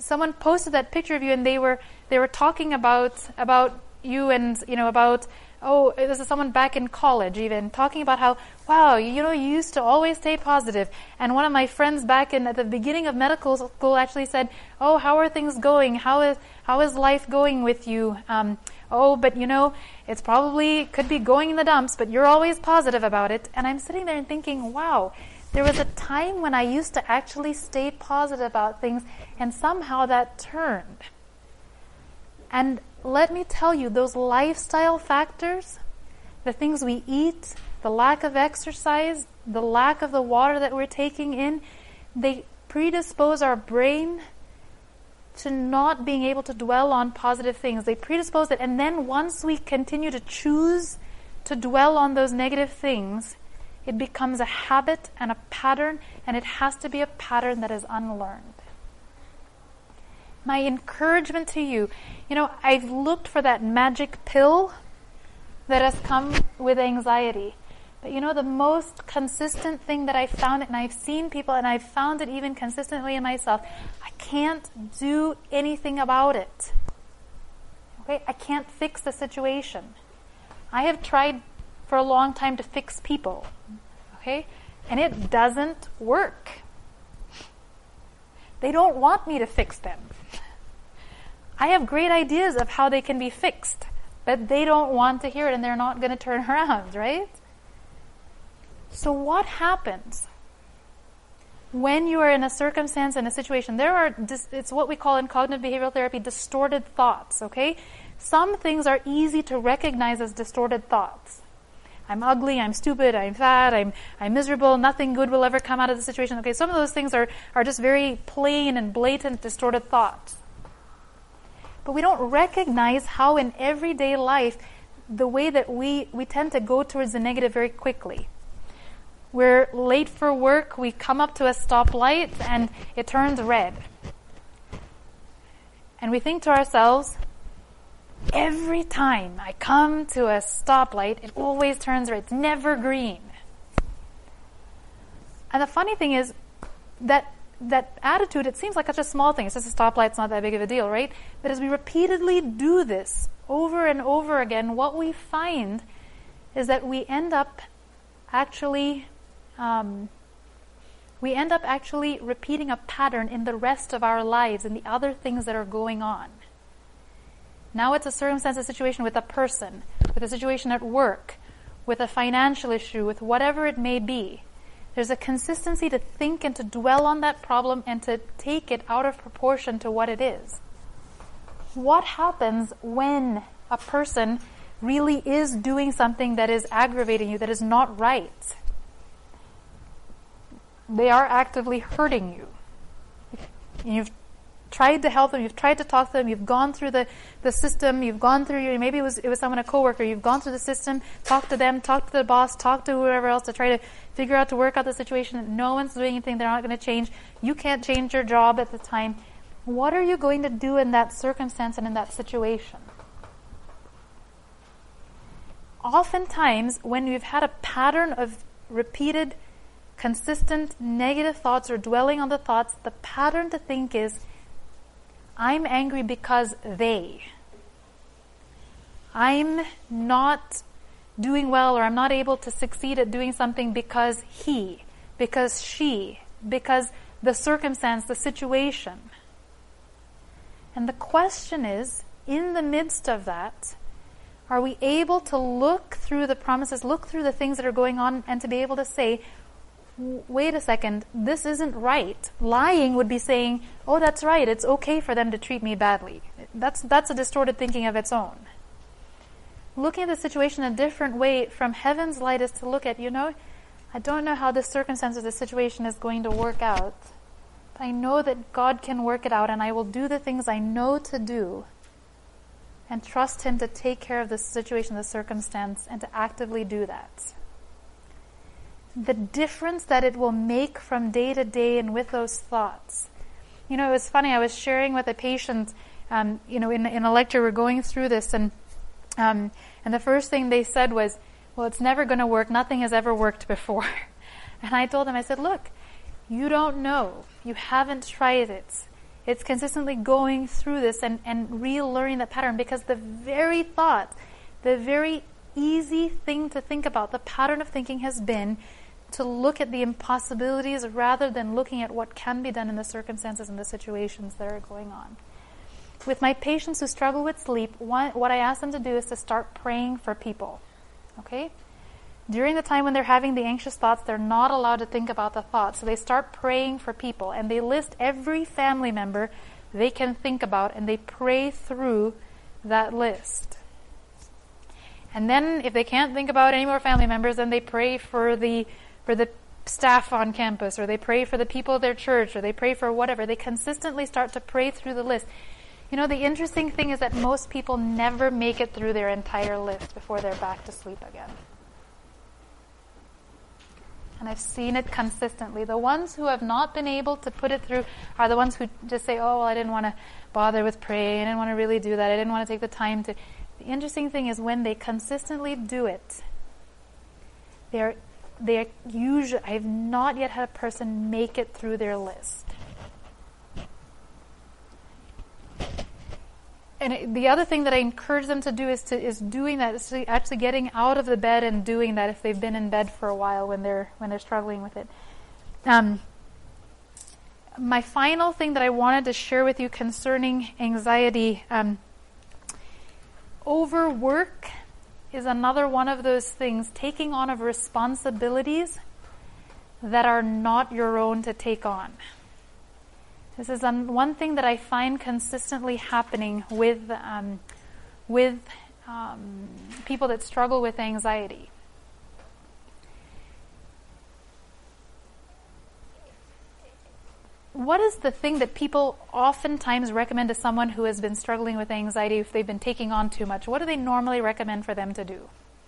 someone posted that picture of you, and they were they were talking about about you, and you know about oh, this is someone back in college even talking about how wow, you know, you used to always stay positive. And one of my friends back in at the beginning of medical school actually said, oh, how are things going? How is how is life going with you? Um, oh, but you know, it's probably could be going in the dumps, but you're always positive about it. And I'm sitting there and thinking, wow. There was a time when I used to actually stay positive about things, and somehow that turned. And let me tell you, those lifestyle factors, the things we eat, the lack of exercise, the lack of the water that we're taking in, they predispose our brain to not being able to dwell on positive things. They predispose it, and then once we continue to choose to dwell on those negative things, it becomes a habit and a pattern, and it has to be a pattern that is unlearned. My encouragement to you, you know, I've looked for that magic pill that has come with anxiety. But you know, the most consistent thing that I've found, and I've seen people, and I've found it even consistently in myself, I can't do anything about it. Okay? I can't fix the situation. I have tried for a long time to fix people, okay? And it doesn't work. They don't want me to fix them. I have great ideas of how they can be fixed, but they don't want to hear it, and they're not going to turn around, right? So what happens when you are in a circumstance and a situation? There are, dis- it's what we call in cognitive behavioral therapy, distorted thoughts, okay? Some things are easy to recognize as distorted thoughts. I'm ugly, I'm stupid, I'm fat, I'm I'm miserable, nothing good will ever come out of the situation. Okay, some of those things are, are just very plain and blatant distorted thoughts. But we don't recognize how in everyday life, the way that we, we tend to go towards the negative very quickly. We're late for work, we come up to a stoplight, and it turns red. And we think to ourselves, every time I come to a stoplight, it always turns red. It's never green. And the funny thing is that that attitude, it seems like such a small thing. It's just a stoplight, it's not that big of a deal, right? But as we repeatedly do this over and over again, what we find is that we end up actually um, we end up actually repeating a pattern in the rest of our lives and the other things that are going on. Now it's a circumstance, a situation with a person, with a situation at work, with a financial issue, with whatever it may be. There's a consistency to think and to dwell on that problem and to take it out of proportion to what it is. What happens when a person really is doing something that is aggravating you, that is not right? They are actively hurting you. You've tried to help them, you've tried to talk to them, you've gone through the, the system, you've gone through your, maybe it was it was someone, a coworker, you've gone through the system, talked to them, talked to the boss, talked to whoever else to try to figure out, to work out the situation. No one's doing anything, they're not going to change. You can't change your job at the time. What are you going to do in that circumstance and in that situation? Oftentimes, when you've had a pattern of repeated, consistent negative thoughts or dwelling on the thoughts, the pattern to think is, I'm angry because they. I'm not doing well, or I'm not able to succeed at doing something because he, because she, because the circumstance, the situation. And the question is, in the midst of that, are we able to look through the promises, look through the things that are going on, and to be able to say, wait a second, this isn't right. Lying would be saying, oh, that's right, it's okay for them to treat me badly. That's that's a distorted thinking of its own. Looking at the situation a different way from heaven's light is to look at, you know, I don't know how the circumstance of the situation is going to work out, but I know that God can work it out, and I will do the things I know to do and trust Him to take care of the situation, the circumstance, and to actively do that. The difference that it will make from day to day and with those thoughts. You know, it was funny, I was sharing with a patient, um, you know, in, in a lecture, we're going through this, and um, and the first thing they said was, well, it's never going to work, nothing has ever worked before. And I told them, I said, look, you don't know, you haven't tried it. It's consistently going through this and, and relearning that pattern, because the very thought, the very easy thing to think about, the pattern of thinking has been to look at the impossibilities rather than looking at what can be done in the circumstances and the situations that are going on. With my patients who struggle with sleep, one, what I ask them to do is to start praying for people. Okay? During the time when they're having the anxious thoughts, they're not allowed to think about the thoughts. So they start praying for people, and they list every family member they can think about, and they pray through that list. And then if they can't think about any more family members, then they pray for the for the staff on campus, or they pray for the people of their church, or they pray for whatever. They consistently start to pray through the list. You know, the interesting thing is that most people never make it through their entire list before they're back to sleep again. And I've seen it consistently. The ones who have not been able to put it through are the ones who just say, oh, well, I didn't want to bother with praying. I didn't want to really do that. I didn't want to take the time to. The interesting thing is when they consistently do it, they're They're usually, I have not yet had a person make it through their list. And it, the other thing that I encourage them to do is to is doing that, is to actually getting out of the bed and doing that if they've been in bed for a while when they're when they're struggling with it. Um, my final thing that I wanted to share with you concerning anxiety, um, overwork is another one of those things, taking on of responsibilities that are not your own to take on. This is um, one thing that I find consistently happening with um, with um, people that struggle with anxiety. What is the thing that people oftentimes recommend to someone who has been struggling with anxiety if they've been taking on too much? What do they normally recommend for them to do?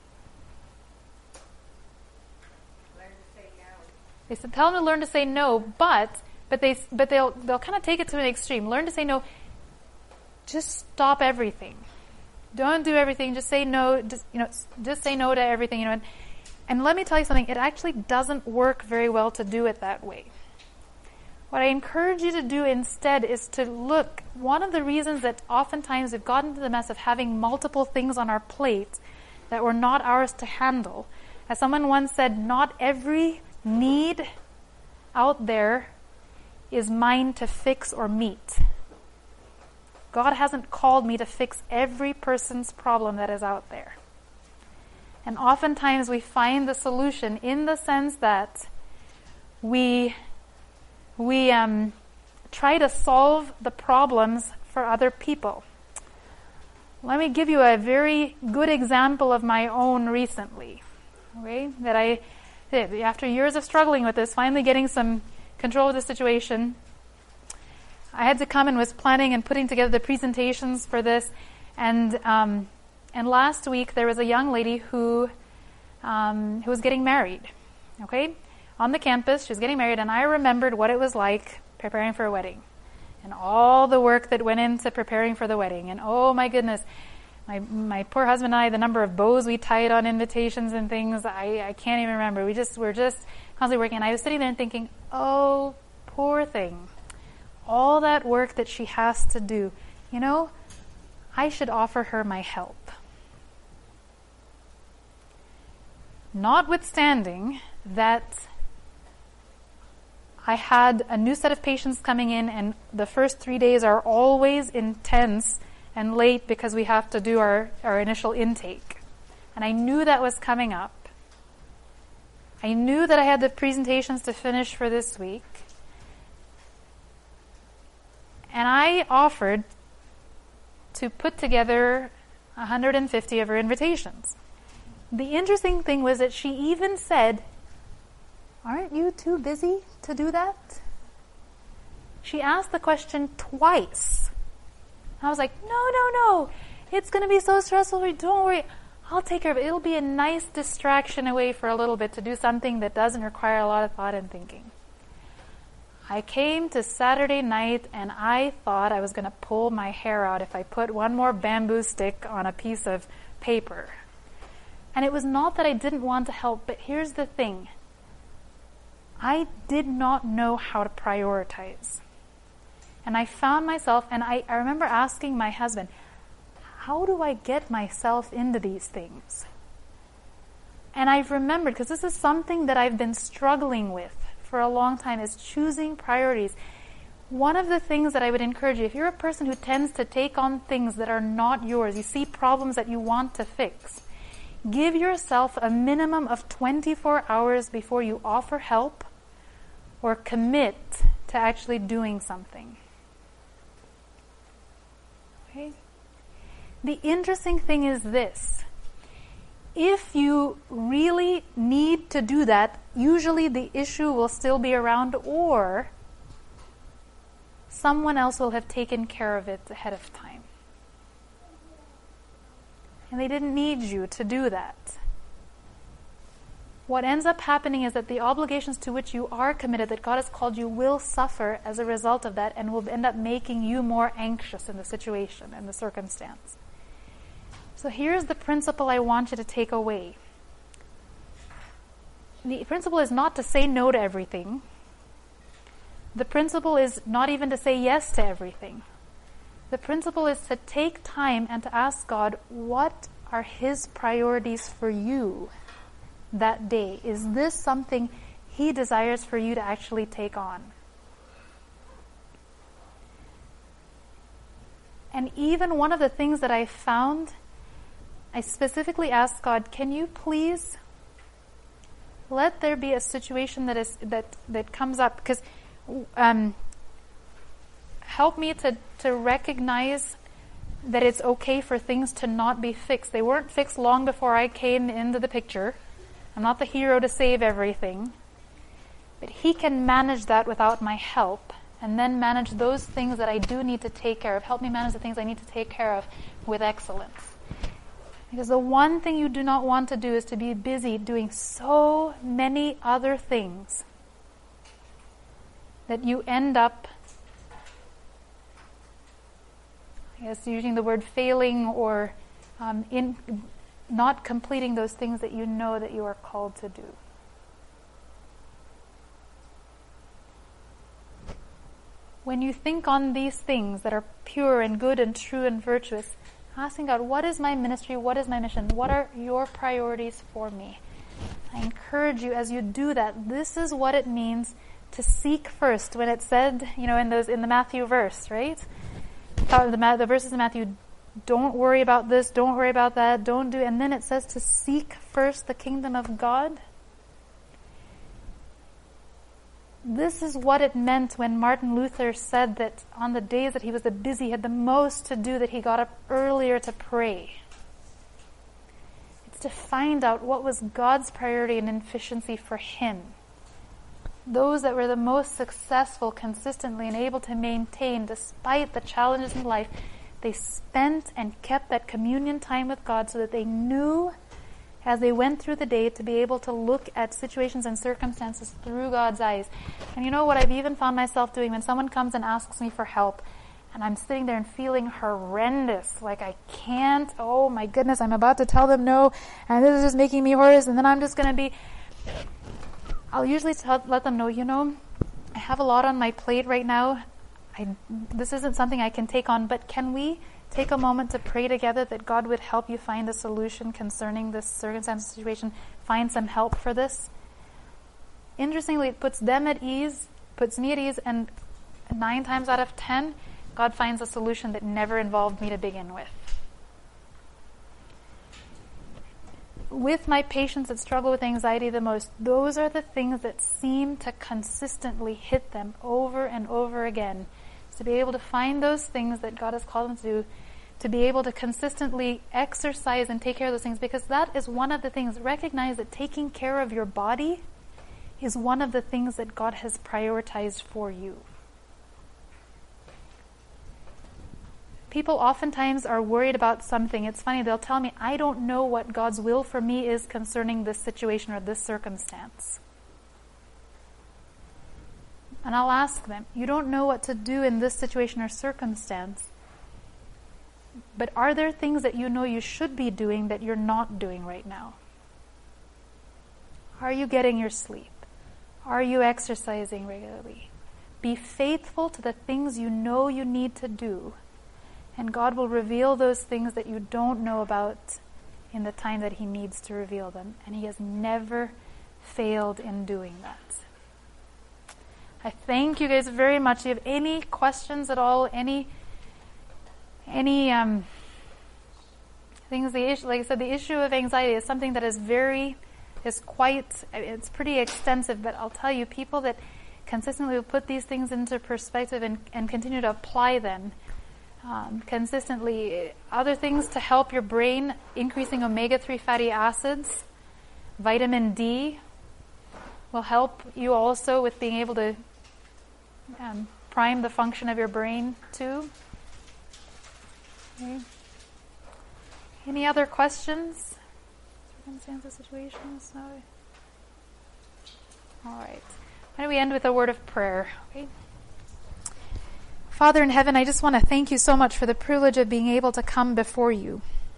Learn to say no. They said, tell them to learn to say no, but but they but they'll they'll kind of take it to an extreme. Learn to say no. Just stop everything. Don't do everything. Just say no. Just you know, just say no to everything. You know, and, and let me tell you something. It actually doesn't work very well to do it that way. What I encourage you to do instead is to look. One of the reasons that oftentimes we've gotten to the mess of having multiple things on our plate that were not ours to handle. As someone once said, not every need out there is mine to fix or meet. God hasn't called me to fix every person's problem that is out there. And oftentimes we find the solution in the sense that we We um, try to solve the problems for other people. Let me give you a very good example of my own recently. Okay, that I, after years of struggling with this, finally getting some control of the situation, I had to come and was planning and putting together the presentations for this. And um, and last week there was a young lady who um, who was getting married. Okay. On the campus, she was getting married, and I remembered what it was like preparing for a wedding and all the work that went into preparing for the wedding. And oh my goodness, my my poor husband and I, the number of bows we tied on invitations and things, I, I can't even remember. We just were just constantly working. And I was sitting there and thinking, oh, poor thing. All that work that she has to do. You know, I should offer her my help. Notwithstanding that I had a new set of patients coming in, and the first three days are always intense and late because we have to do our, our initial intake. And I knew that was coming up. I knew that I had the presentations to finish for this week. And I offered to put together one hundred fifty of her invitations. The interesting thing was that she even said, aren't you too busy to do that? She asked the question twice. I was like, no, no, no. It's going to be so stressful. Don't worry. I'll take care of it. It'll be a nice distraction away for a little bit to do something that doesn't require a lot of thought and thinking. I came to Saturday night and I thought I was going to pull my hair out if I put one more bamboo stick on a piece of paper. And it was not that I didn't want to help, but here's the thing. I did not know how to prioritize. And I found myself, and I, I remember asking my husband, how do I get myself into these things? And I've remembered, because this is something that I've been struggling with for a long time, is choosing priorities. One of the things that I would encourage you, if you're a person who tends to take on things that are not yours, you see problems that you want to fix, give yourself a minimum of twenty-four hours before you offer help or commit to actually doing something. Okay? The interesting thing is this. If you really need to do that, usually the issue will still be around, or someone else will have taken care of it ahead of time. And they didn't need you to do that. What ends up happening is that the obligations to which you are committed, that God has called you, will suffer as a result of that, and will end up making you more anxious in the situation and the circumstance. So here's the principle I want you to take away. The principle is not to say no to everything. The principle is not even to say yes to everything. The principle is to take time and to ask God, what are His priorities for you that day? Is this something He desires for you to actually take on? And even one of the things that I found, I specifically asked God, can you please let there be a situation that is that that comes up, because um, help me to, to recognize that it's okay for things to not be fixed. They weren't fixed long before I came into the picture. I'm not the hero to save everything. But He can manage that without my help, and then manage those things that I do need to take care of. Help me manage the things I need to take care of with excellence. Because the one thing you do not want to do is to be busy doing so many other things that you end up, I guess, using the word failing, or um, in not completing those things that you know that you are called to do. When you think on these things that are pure and good and true and virtuous, asking God, what is my ministry? What is my mission? What are your priorities for me? I encourage you, as you do that, this is what it means to seek first. When it said, you know, in those in the Matthew verse, right? The, the verses in Matthew, don't worry about this, don't worry about that, don't do, and then it says to seek first the kingdom of God. This is what it meant when Martin Luther said that on the days that he was the busy, had the most to do, that he got up earlier to pray. It's to find out what was God's priority and efficiency for him. Those that were the most successful consistently and able to maintain despite the challenges in life, they spent and kept that communion time with God so that they knew as they went through the day to be able to look at situations and circumstances through God's eyes. And you know what I've even found myself doing when someone comes and asks me for help, and I'm sitting there and feeling horrendous, like I can't, oh my goodness, I'm about to tell them no, and this is just making me horrendous, and then I'm just going to be, I'll usually tell, let them know, you know, I have a lot on my plate right now. I, this isn't something I can take on, but can we take a moment to pray together that God would help you find a solution concerning this circumstance situation, find some help for this? Interestingly, it puts them at ease, puts me at ease, and nine times out of ten, God finds a solution that never involved me to begin with. With my patients that struggle with anxiety the most, those are the things that seem to consistently hit them over and over again. To be able to find those things that God has called them to do, to be able to consistently exercise and take care of those things, because that is one of the things. Recognize that taking care of your body is one of the things that God has prioritized for you. People oftentimes are worried about something. It's funny, they'll tell me, I don't know what God's will for me is concerning this situation or this circumstance. And I'll ask them, you don't know what to do in this situation or circumstance, but are there things that you know you should be doing that you're not doing right now? Are you getting your sleep? Are you exercising regularly? Be faithful to the things you know you need to do, and God will reveal those things that you don't know about in the time that He needs to reveal them. And He has never failed in doing that. I thank you guys very much. Do you have any questions at all? Any, any um, things? The issue, like I said, the issue of anxiety is something that is very, is quite, it's pretty extensive. But I'll tell you, people that consistently will put these things into perspective and, and continue to apply them um, consistently. Other things to help your brain: increasing omega three fatty acids, vitamin D will help you also with being able to um, prime the function of your brain too. Okay. Any other questions? Circumstances, situations? No. All right. Why don't we end with a word of prayer? Okay. Father in heaven, I just want to thank you so much for the privilege of being able to come before you.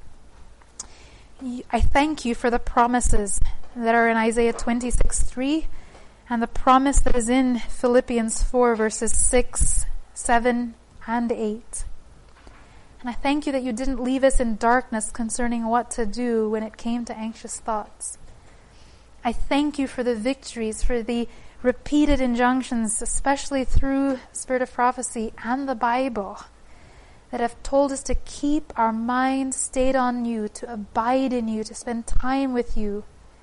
I thank you for the promises that are in Isaiah twenty-six three and the promise that is in Philippians four verses six, seven, and eight. And I thank you that you didn't leave us in darkness concerning what to do when it came to anxious thoughts. I thank you for the victories, for the repeated injunctions, especially through Spirit of Prophecy and the Bible, that have told us to keep our mind stayed on you, to abide in you, to spend time with you.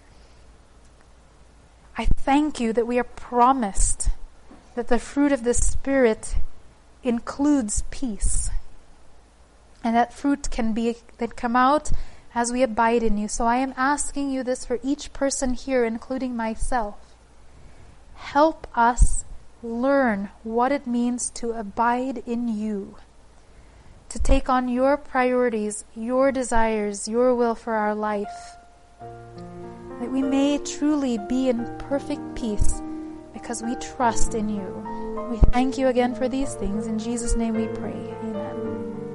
I thank you that we are promised that the fruit of the Spirit includes peace, and that fruit can be that come out as we abide in you. So I am asking you this for each person here, including myself. Help us learn what it means to abide in you, to take on your priorities, your desires, your will for our life, that we may truly be in perfect peace because we trust in you. We thank you again for these things. In Jesus' name we pray. Amen.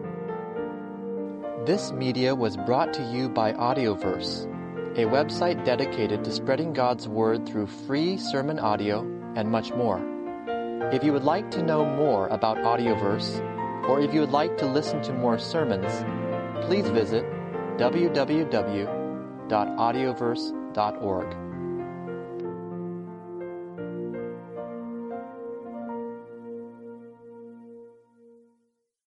This media was brought to you by Audioverse, a website dedicated to spreading God's Word through free sermon audio and much more. If you would like to know more about Audioverse, or if you would like to listen to more sermons, please visit w w w dot audioverse dot org.